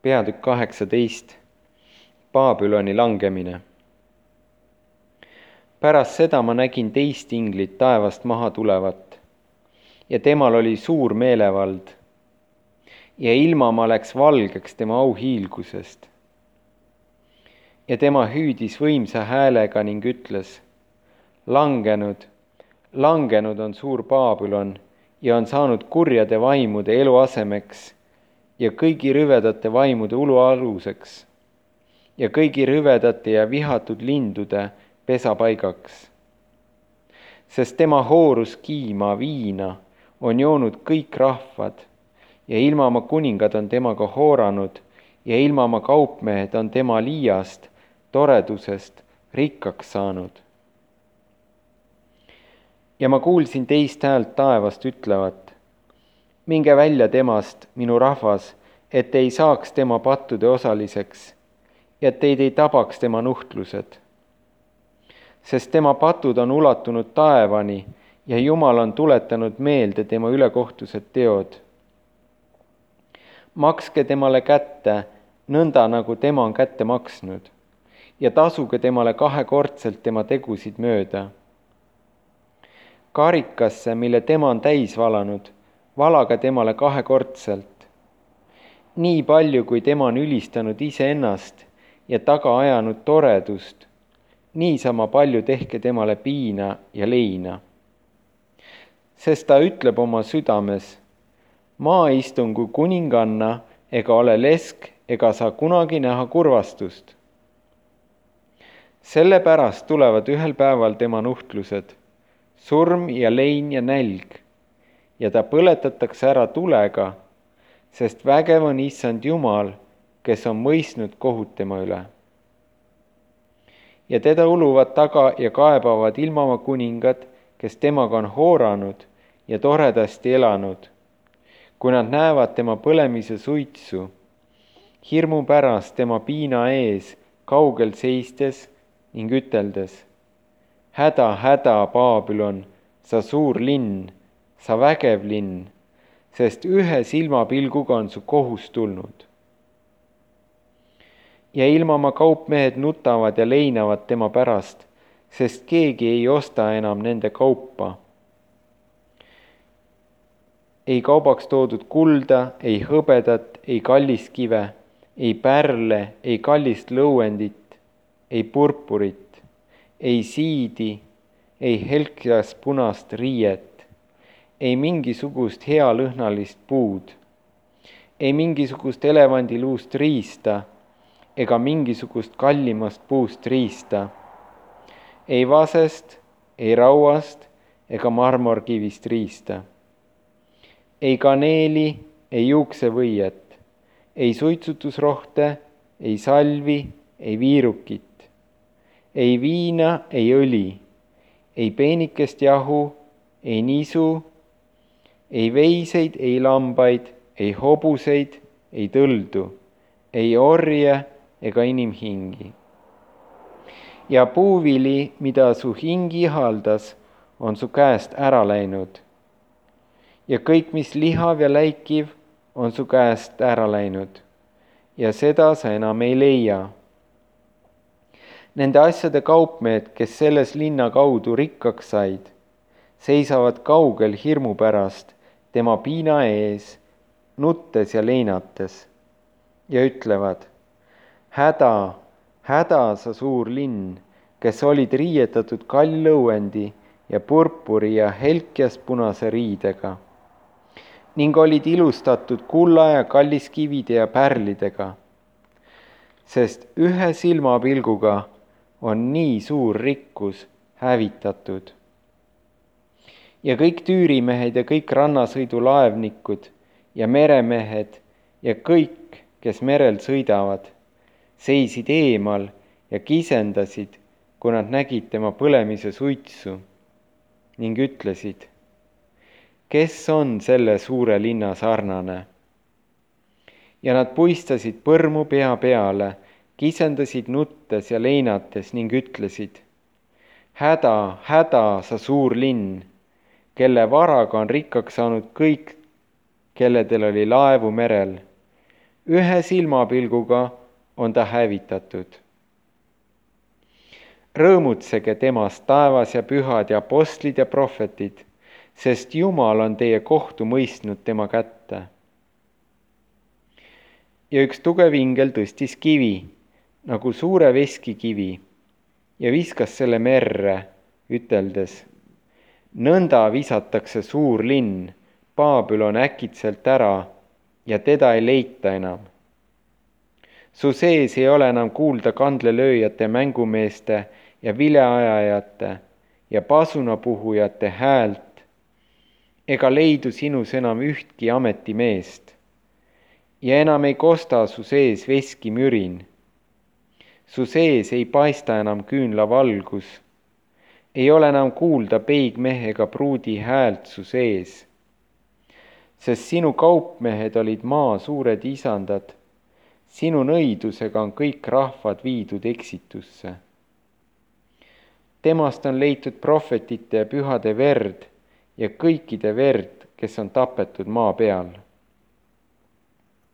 Peatükk 18. Babüloni langemine. Pärast seda ma nägin teist inglit taevast maha tulevat ja temal oli suur meelevald ja ilmamaa läks valgeks tema auhiilgusest. Ja tema hüüdis võimsa häälega ning ütles: langenud, langenud on suur Babülon ja on saanud kurjade vaimude eluasemeks ja kõigi rüvedate vaimude ulualuseks ja kõigi rüvedate ja vihatud lindude pesapaigaks. Sest tema hoorus kiima viina on joonud kõik rahvad ja ilmamaa kuningad on temaga hooranud ja ilmamaa kaupmehed on tema liiast, toredusest rikkaks saanud. Ja ma kuulsin teist häält taevast ütlevat: minge välja temast, minu rahvas, et ei saaks tema pattude osaliseks ja et teid ei tabaks tema nuhtlused. Sest tema patud on ulatunud taevani ja Jumal on tuletanud meelde tema ülekohtused teod. Makske temale kätte, nõnda nagu tema on kätte maksnud, ja tasuge temale kahekordselt tema tegusid mööda. Karikasse, mille tema on täis valanud, valaga temale kahekordselt. Nii palju, kui tema on ülistanud iseennast ja taga ajanud toredust, niisama palju tehke temale piina ja leina. Sest ta ütleb oma südames: ma istun kui kuninganna ega ole lesk ega saa kunagi näha kurvastust. Sellepärast tulevad ühel päeval tema nuhtlused, surm ja lein ja nälg, ja ta põletatakse ära tulega, sest vägev on Issand Jumal, kes on mõistnud kohut tema üle. Ja teda uluvad taga ja kaebavad ilmamaa kuningad, kes temaga on hooranud ja toredasti elanud, kui nad näevad tema põlemise suitsu, hirmu pärast tema piina ees kaugel seistes ning üteldes: häda, häda, Babülon, sa suur linn, sa vägev linn, sest ühe silmapilguga on su kohus tulnud. Ja ilmamaa kaupmehed nutavad ja leinavad tema pärast, sest keegi ei osta enam nende kaupa. Ei kaubaks toodud kulda, ei hõbedat, ei kallist kive, ei pärle, ei kallist lõuendit, ei purpurit, ei siidi, ei helkjas punast riiet, ei mingisugust healõhnalist puud, ei mingisugust elevandiluust riista ega mingisugust kallimast puust riista, ei vasest, ei rauast ega marmorkivist riista, ei kaneeli, ei juuksevõiet, ei suitsutusrohte, ei salvi, ei viirukit, ei viina, ei õli, ei peenikest jahu, ei nisu, ei veiseid, ei lambaid, ei hobuseid, ei tõldu, ei orje ega inimhingi. Ja puuvili, mida su hing ihaldas, on su käest ära läinud. Ja kõik, mis lihav ja läikiv, on su käest ära läinud. Ja seda sa enam ei leia. Nende asjade kaupmehed, kes selles linna kaudu rikkaks said, seisavad kaugel hirmu pärast tema piina ees, nuttes ja leinates, ja ütlevad: häda, häda, sa suur linn, kes olid riietatud kall-lõuendi ja purpuri ja helkjas punase riidega ning olid ilustatud kulla ja kalliskivide ja pärlidega, sest ühe silmapilguga on nii suur rikkus hävitatud. Ja kõik tüürimehed ja kõik rannasõidulaevnikud ja meremehed ja kõik, kes merel sõidavad, seisid eemal ja kisendasid, kui nad nägid tema põlemise suitsu ning ütlesid: kes on selle suure linna sarnane? Ja nad puistasid põrmu pea peale, kisendasid nuttes ja leinates ning ütlesid: häda, häda, sa suur linn, kelle varaga on rikkaks saanud kõik, kelledel oli laevu merel, ühe silmapilguga on ta hävitatud. Rõõmutsege temast taevas ja pühad ja apostlid ja prohvetid, sest Jumal on teie kohtu mõistnud tema kätte. Ja üks tugev ingel tõstis kivi, nagu suure veskikivi, ja viskas selle merre, üteldes: nõnda visatakse suur linn, Babylon äkitselt ära ja teda ei leita enam. Su sees ei ole enam kuulda kandlelööjate, mängumeeste ja vileajajate ja pasunapuhujate häält, ega leidu sinus enam ühtki ametimeest. Ja enam ei kosta su sees veskimürin. Su sees ei paista enam küünlavalgus. Ei ole enam kuulda peigmehe ega pruudi häält su sees. Sest sinu kaupmehed olid maa suured isandad. Sinu nõidusega on kõik rahvad viidud eksitusse. Temast on leitud prohvetite ja pühade verd ja kõikide verd, kes on tapetud maa peal.